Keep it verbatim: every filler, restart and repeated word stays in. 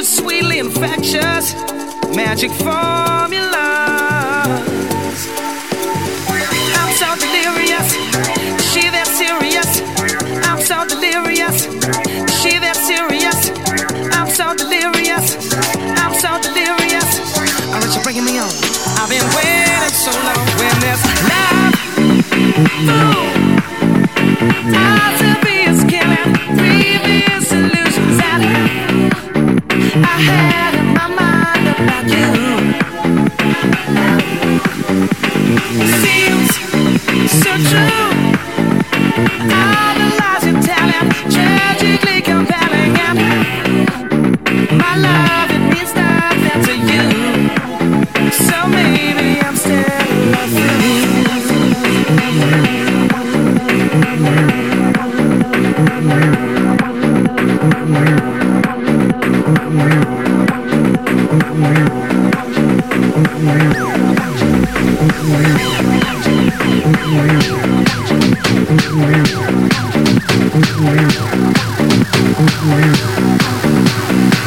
sweetly infectious, magic formulas. I'm so delirious, she that serious. I'm so delirious, she that serious. I'm so delirious, I'm so delirious. Alright, you're bringing me on. I've been waiting so long when there's love. Ooh, Ozybeus killing previous illusions that I had in my mind about you. Seems so true. All the lies you're telling, tragically compelling, and my love, it means nothing to you. So maybe I'm still in love with you. We'll be right back.